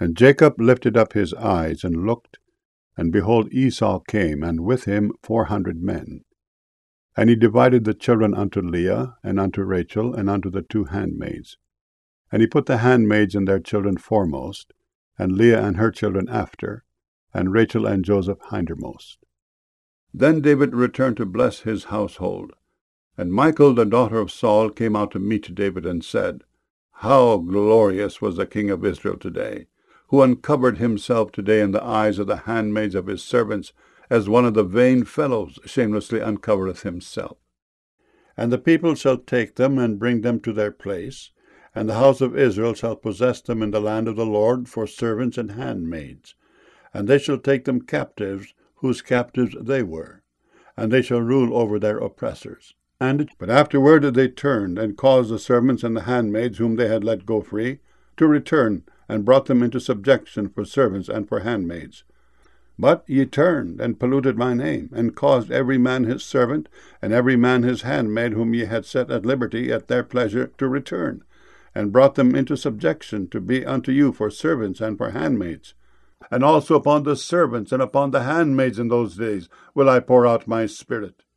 And Jacob lifted up his eyes and looked, and behold, Esau came, and with him 400 men. And he divided the children unto Leah, and unto Rachel, and unto the 2 handmaids. And he put the handmaids and their children foremost, and Leah and her children after, and Rachel and Joseph hindermost. Then David returned to bless his household. And Michal, the daughter of Saul, came out to meet David, and said, How glorious was the king of Israel today, who uncovered himself today in the eyes of the handmaids of his servants, as one of the vain fellows shamelessly uncovereth himself. And the people shall take them, and bring them to their place, and the house of Israel shall possess them in the land of the Lord for servants and handmaids. And they shall take them captives, whose captives they were, and they shall rule over their oppressors. But afterward they turned, and caused the servants and the handmaids whom they had let go free to return, and brought them into subjection for servants and for handmaids. But ye turned, and polluted my name, and caused every man his servant, and every man his handmaid, whom ye had set at liberty at their pleasure, to return, and brought them into subjection to be unto you for servants and for handmaids. And also upon the servants and upon the handmaids in those days will I pour out my spirit.